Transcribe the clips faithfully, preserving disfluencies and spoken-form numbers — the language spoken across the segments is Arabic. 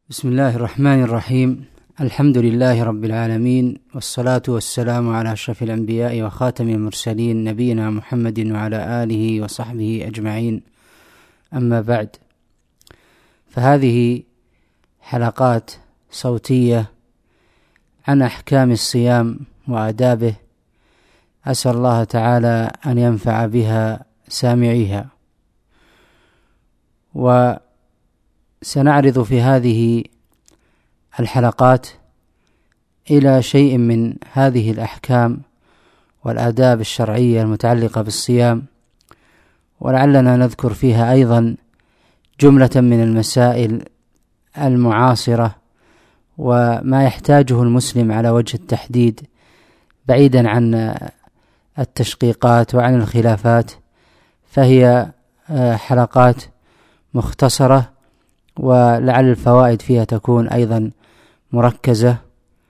بسم الله الرحمن الرحيم. الحمد لله رب العالمين، والصلاة والسلام على أشرف الأنبياء وخاتم المرسلين نبينا محمد وعلى آله وصحبه أجمعين. أما بعد، فهذه حلقات صوتية عن أحكام الصيام وآدابه، أسأل الله تعالى أن ينفع بها سامعيها. وسنعرض في هذه الحلقات إلى شيء من هذه الأحكام والآداب الشرعية المتعلقة بالصيام، ولعلنا نذكر فيها أيضا جملة من المسائل المعاصرة وما يحتاجه المسلم على وجه التحديد، بعيدا عن التشقيقات وعن الخلافات، فهي حلقات مختصرة، ولعل الفوائد فيها تكون أيضا مركزة،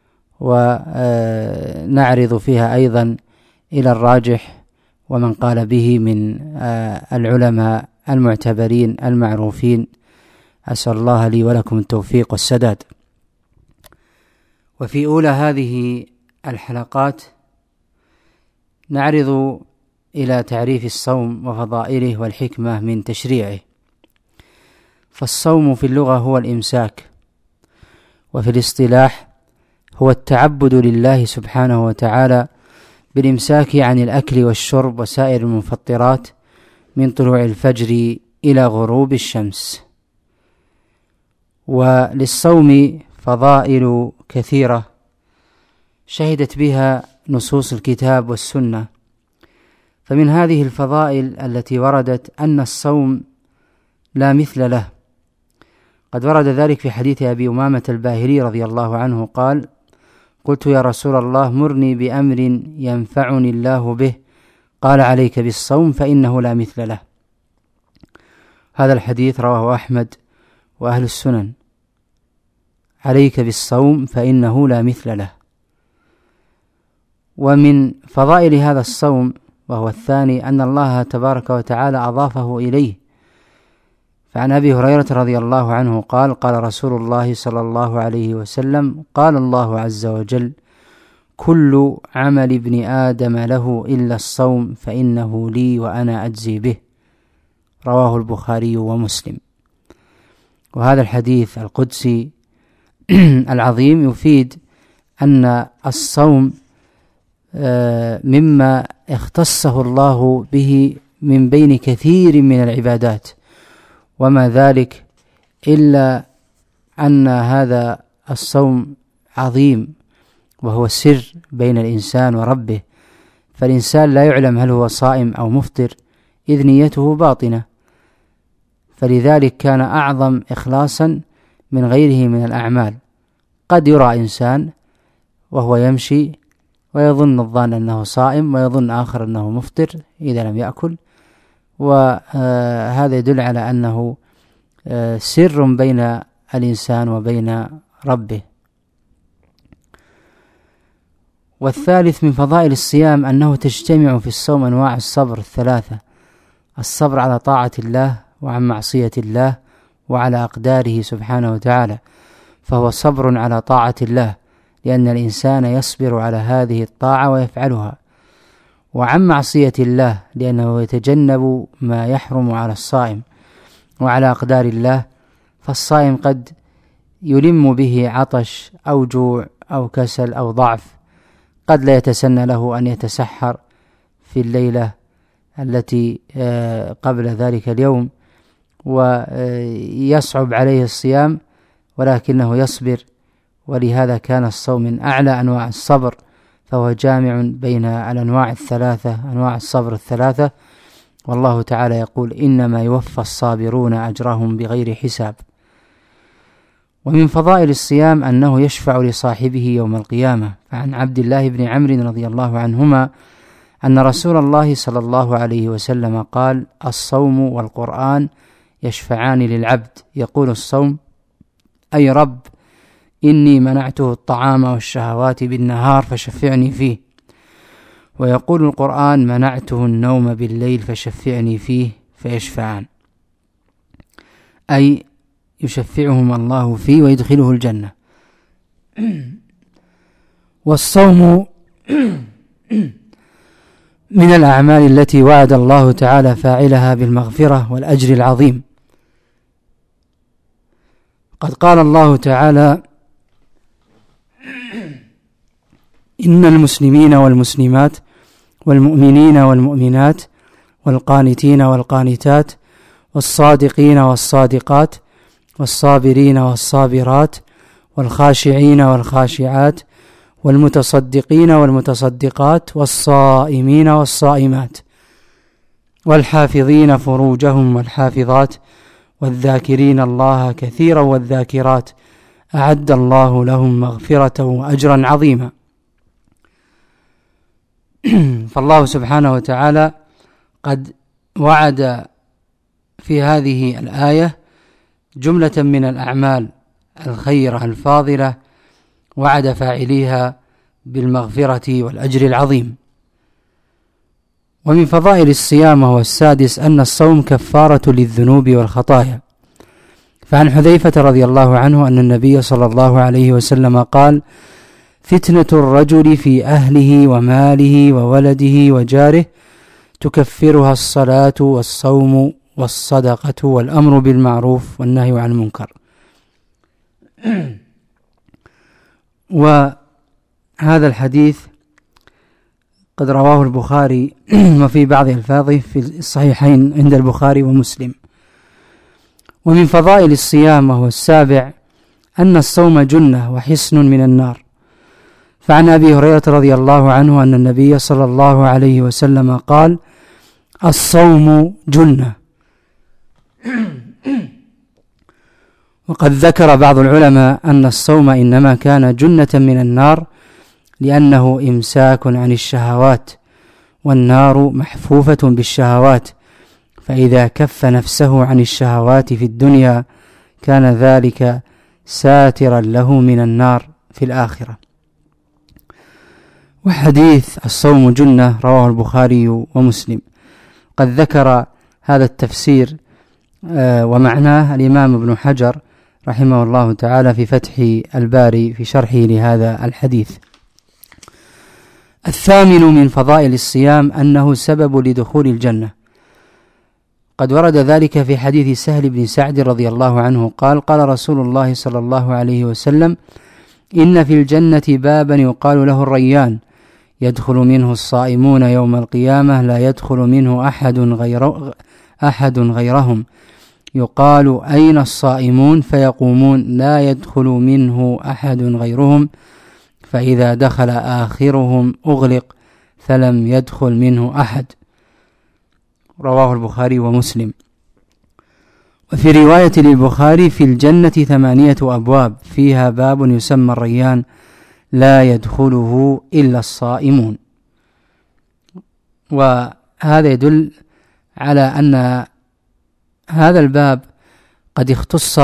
ونعرض فيها أيضا إلى الراجح ومن قال به من العلماء المعتبرين المعروفين. أسأل الله لي ولكم التوفيق والسداد. وفي أولى هذه الحلقات نعرض إلى تعريف الصوم وفضائله والحكمة من تشريعه. فالصوم في اللغة هو الإمساك، وفي الاصطلاح هو التعبد لله سبحانه وتعالى بالإمساك عن الأكل والشرب وسائر المفطرات من طلوع الفجر إلى غروب الشمس. وللصوم فضائل كثيرة شهدت بها نصوص الكتاب والسنة، فمن هذه الفضائل التي وردت أن الصوم لا مثل له. قد ورد ذلك في حديث أبي أمامة الباهلي رضي الله عنه قال: قلت يا رسول الله مرني بأمر ينفعني الله به، قال عليك بالصوم فإنه لا مثل له. هذا الحديث رواه أحمد وأهل السنن. عليك بالصوم فإنه لا مثل له. ومن فضائل هذا الصوم وهو الثاني أن الله تبارك وتعالى أضافه إليه. فعن أبي هريرة رضي الله عنه قال: قال رسول الله صلى الله عليه وسلم: قال الله عز وجل: كل عمل ابن آدم له إلا الصوم فإنه لي وأنا أجزي به. رواه البخاري ومسلم. وهذا الحديث القدسي العظيم يفيد أن الصوم مما اختصه الله به من بين كثير من العبادات، وما ذلك إلا أن هذا الصوم عظيم، وهو سر بين الإنسان وربه، فالإنسان لا يعلم هل هو صائم أو مفطر إذ نيته باطنة، فلذلك كان أعظم إخلاصا من غيره من الأعمال. قد يرى إنسان وهو يمشي ويظن الظان أنه صائم، ويظن آخر أنه مفطر إذا لم يأكل، وهذا يدل على أنه سر بين الإنسان وبين ربه. والثالث من فضائل الصيام أنه تجتمع في الصوم أنواع الصبر الثلاثة: الصبر على طاعة الله وعن معصية الله وعلى أقداره سبحانه وتعالى، فهو صبر على طاعة الله لأن الإنسان يصبر على هذه الطاعة ويفعلها، وعن معصية الله لأنه يتجنب ما يحرم على الصائم، وعلى أقدار الله فالصائم قد يلم به عطش أو جوع أو كسل أو ضعف، قد لا يتسنى له أن يتسحر في الليلة التي قبل ذلك اليوم، ويصعب عليه الصيام ولكنه يصبر، ولهذا كان الصوم من أعلى أنواع الصبر، فهو جامع بين الأنواع الثلاثة، أنواع الصبر الثلاثة. والله تعالى يقول: إنما يوفى الصابرون أجرهم بغير حساب. ومن فضائل الصيام أنه يشفع لصاحبه يوم القيامة. فعن عبد الله بن عمرو رضي الله عنهما أن رسول الله صلى الله عليه وسلم قال: الصوم والقرآن يشفعان للعبد، يقول الصوم: أي رب إني منعته الطعام والشهوات بالنهار فشفعني فيه، ويقول القرآن: منعته النوم بالليل فشفعني فيه، فيشفعان. أي يشفعهم الله فيه ويدخله الجنة. والصوم من الأعمال التي وعد الله تعالى فاعلها بالمغفرة والأجر العظيم. قد قال الله تعالى: إن المسلمين والمسلمات والمؤمنين والمؤمنات والقانتين والقانتات والصادقين والصادقات والصابرين والصابرات والخاشعين والخاشعات والمتصدقين والمتصدقات والصائمين والصائمات والحافظين فروجهم والحافظات والذاكرين الله كثيرا والذاكرات أعد الله لهم مغفرة وأجرا عظيما. فالله سبحانه وتعالى قد وعد في هذه الآية جملة من الأعمال الخيرة الفاضلة وعد فاعليها بالمغفرة والأجر العظيم. ومن فضائل الصيام وهو السادس أن الصوم كفارة للذنوب والخطايا. فعن حذيفة رضي الله عنه أن النبي صلى الله عليه وسلم قال: فتنة الرجل في أهله وماله وولده وجاره تكفرها الصلاة والصوم والصدقة والأمر بالمعروف والنهي عن المنكر. وهذا الحديث قد رواه البخاري وفي بعض ألفاظه في الصحيحين عند البخاري ومسلم. ومن فضائل الصيام وهو السابع أن الصوم جنة وحصن من النار. فعن أبي هريرة رضي الله عنه أن النبي صلى الله عليه وسلم قال: الصوم جنة. وقد ذكر بعض العلماء أن الصوم إنما كان جنة من النار لأنه إمساك عن الشهوات، والنار محفوفة بالشهوات، فإذا كف نفسه عن الشهوات في الدنيا كان ذلك ساترا له من النار في الآخرة. وحديث الصوم جنة رواه البخاري ومسلم. قد ذكر هذا التفسير ومعناه الإمام ابن حجر رحمه الله تعالى في فتح الباري في شرحه لهذا الحديث. الثامن من فضائل الصيام أنه سبب لدخول الجنة. قد ورد ذلك في حديث سهل بن سعد رضي الله عنه قال: قال رسول الله صلى الله عليه وسلم: إن في الجنة بابا يقال له الريان، يدخل منه الصائمون يوم القيامة لا يدخل منه أحد غير أحد غيرهم، يقال: أين الصائمون؟ فيقومون: لا يدخل منه أحد غيرهم، فإذا دخل آخرهم أغلق فلم يدخل منه أحد. رواه البخاري ومسلم. وفي رواية للبخاري: في الجنة ثمانية أبواب فيها باب يسمى الريان لا يدخله إلا الصائمون. وهذا يدل على أن هذا الباب قد اختص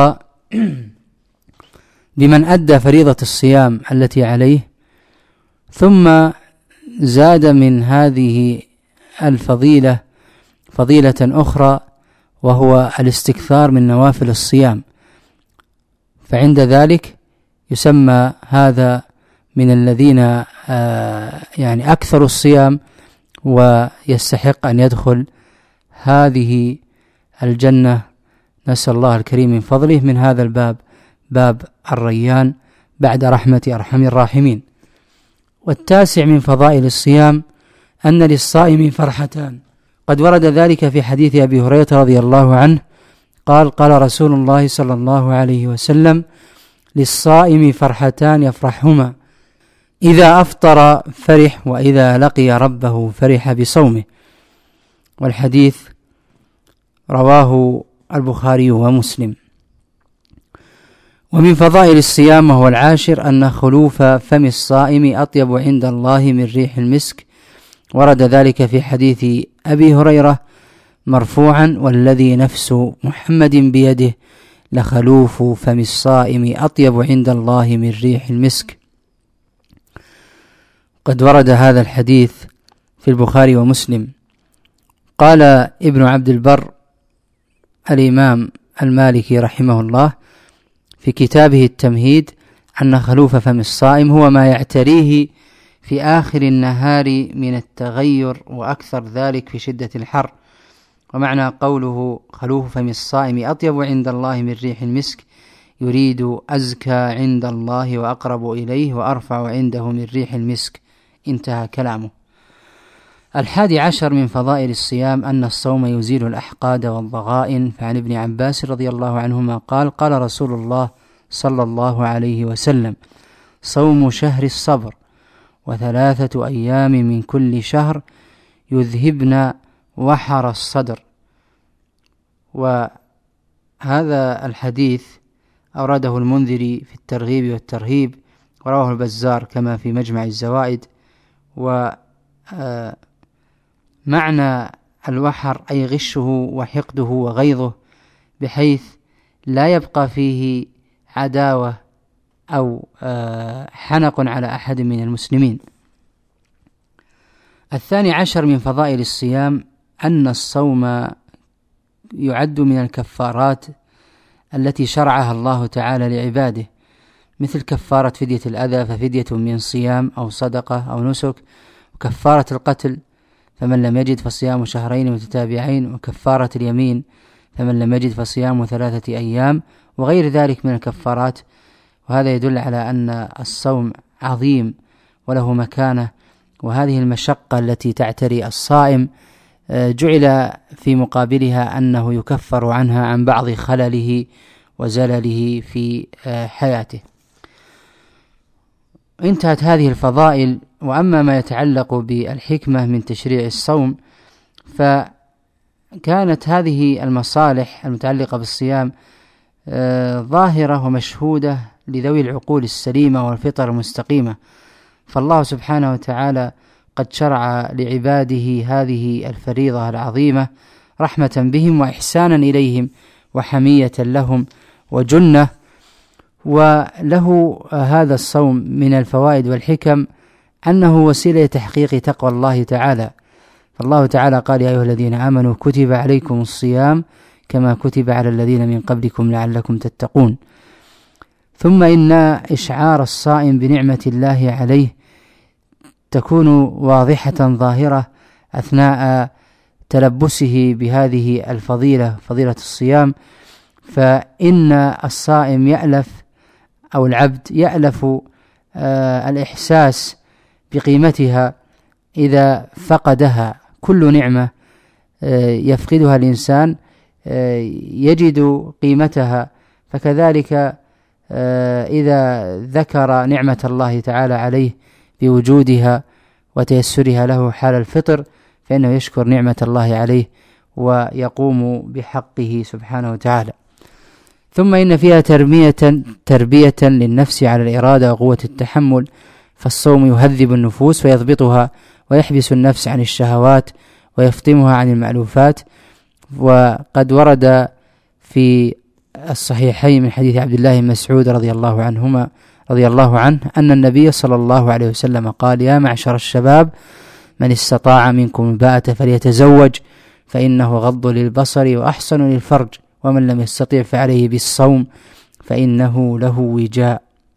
بمن أدى فريضة الصيام التي عليه، ثم زاد من هذه الفضيلة فضيلة أخرى وهو الاستكثار من نوافل الصيام، فعند ذلك يسمى هذا من الذين يعني أكثر الصيام ويستحق أن يدخل هذه الجنة. نسأل الله الكريم من فضله من هذا الباب، باب الريان بعد رحمة أرحم الراحمين. والتاسع من فضائل الصيام أن للصائم فرحتان. قد ورد ذلك في حديث أبي هريرة رضي الله عنه قال: قال رسول الله صلى الله عليه وسلم: للصائم فرحتان يفرحهما، إذا أفطر فرح، وإذا لقي ربه فرح بصومه. والحديث رواه البخاري ومسلم. ومن فضائل الصيام وهو العاشر أن خلوف فم الصائم أطيب عند الله من ريح المسك. ورد ذلك في حديث أبي هريرة مرفوعا: والذي نفس محمد بيده لخلوف فم الصائم أطيب عند الله من ريح المسك. قد ورد هذا الحديث في البخاري ومسلم. قال ابن عبد البر الإمام المالكي رحمه الله في كتابه التمهيد أن خلوف فم الصائم هو ما يعتريه في آخر النهار من التغير وأكثر ذلك في شدة الحر. ومعنى قوله خلوف فم الصائم أطيب عند الله من ريح المسك يريد أزكى عند الله وأقرب إليه وأرفع عنده من ريح المسك. انتهى كلامه. الحادي عشر من فضائل الصيام أن الصوم يزيل الأحقاد والضغائن. فعن ابن عباس رضي الله عنهما قال قال رسول الله صلى الله عليه وسلم صوم شهر الصبر وثلاثة أيام من كل شهر يذهبن وحر الصدر. وهذا الحديث أورده المنذري في الترغيب والترهيب، ورواه البزار كما في مجمع الزوائد. ومعنى الوحر أي غشه وحقده وغيظه، بحيث لا يبقى فيه عداوة أو حنق على أحد من المسلمين. الثاني عشر من فضائل الصيام أن الصوم يعد من الكفارات التي شرعها الله تعالى لعباده، مثل كفارة فدية الأذى ففدية من صيام أو صدقة أو نسك، وكفارة القتل فمن لم يجد فصيام شهرين متتابعين، وكفارة اليمين فمن لم يجد فصيام ثلاثة أيام، وغير ذلك من الكفارات. وهذا يدل على أن الصوم عظيم وله مكانة، وهذه المشقة التي تعتري الصائم جعل في مقابلها أنه يكفر عنها عن بعض خلله وزلله في حياته. انتهت هذه الفضائل. وأما ما يتعلق بالحكمة من تشريع الصوم، فكانت هذه المصالح المتعلقة بالصيام ظاهرة ومشهودة لذوي العقول السليمة والفطر المستقيمة، فالله سبحانه وتعالى قد شرع لعباده هذه الفريضة العظيمة رحمة بهم وإحسانا إليهم وحمية لهم وجنة. وله هذا الصوم من الفوائد والحكم أنه وسيلة تحقيق تقوى الله تعالى، فالله تعالى قال يا أيها الذين آمنوا كتب عليكم الصيام كما كتب على الذين من قبلكم لعلكم تتقون. ثم إن إشعار الصائم بنعمة الله عليه تكون واضحة ظاهرة أثناء تلبسه بهذه الفضيلة، فضيلة الصيام، فإن الصائم يألف أو العبد يألف آه الإحساس بقيمتها إذا فقدها. كل نعمة آه يفقدها الإنسان آه يجد قيمتها، فكذلك آه إذا ذكر نعمة الله تعالى عليه بوجودها وتيسرها له حال الفطر فإنه يشكر نعمة الله عليه ويقوم بحقه سبحانه وتعالى. ثم إن فيها تربية تربية للنفس على الإرادة وقوة التحمل، فالصوم يهذب النفوس ويضبطها ويحبس النفس عن الشهوات ويفطمها عن المألوفات. وقد ورد في الصحيحين من حديث عبد الله بن مسعود رضي الله عنهما رضي الله عنه أن النبي صلى الله عليه وسلم قال يا معشر الشباب من استطاع منكم الباءة فليتزوج فإنه غض للبصر وأحسن للفرج ومن لم يستطع فعليه بالصوم فإنه له وجاء.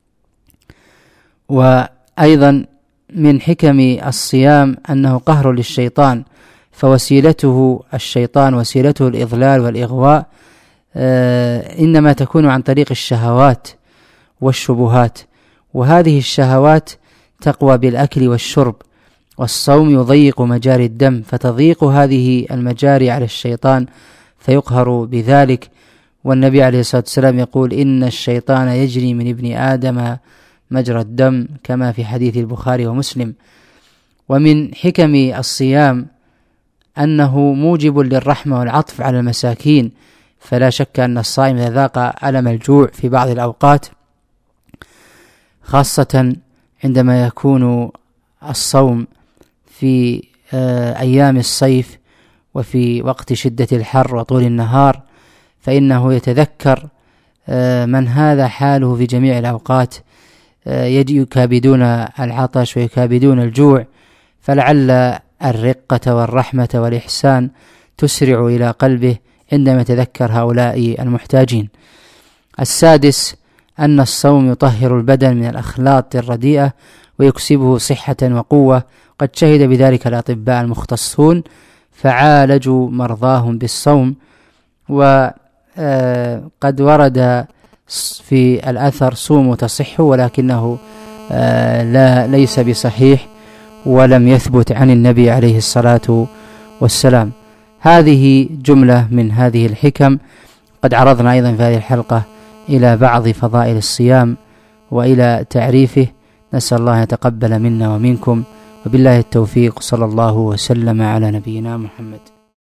وأيضا من حكم الصيام أنه قهر للشيطان، فوسيلته الشيطان وسيلته الإضلال والإغواء آه إنما تكون عن طريق الشهوات والشبهات، وهذه الشهوات تقوى بالأكل والشرب، والصوم يضيق مجاري الدم، فتضيق هذه المجاري على الشيطان فيقهر بذلك. والنبي عليه الصلاة والسلام يقول إن الشيطان يجري من ابن آدم مجرى الدم كما في حديث البخاري ومسلم. ومن حكم الصيام أنه موجب للرحمة والعطف على المساكين، فلا شك أن الصائم إذا ذاق ألم الجوع في بعض الأوقات، خاصة عندما يكون الصوم في أيام الصيف وفي وقت شدة الحر وطول النهار، فإنه يتذكر من هذا حاله في جميع الأوقات، يكابدون العطش ويكابدون الجوع، فلعل الرقة والرحمة والإحسان تسرع إلى قلبه عندما يتذكر هؤلاء المحتاجين. السادس أن الصوم يطهر البدن من الأخلاط الرديئة ويكسبه صحة وقوة. قد شهد بذلك الأطباء المختصون فعالجوا مرضاهم بالصوم، وقد ورد في الأثر صوموا تصحوا، ولكنه لا ليس بصحيح ولم يثبت عن النبي عليه الصلاة والسلام. هذه جملة من هذه الحكم. قد عرضنا أيضا في هذه الحلقة إلى بعض فضائل الصيام وإلى تعريفه. نسأل الله يتقبل منا ومنكم، وبالله التوفيق. صلى الله وسلم على نبينا محمد.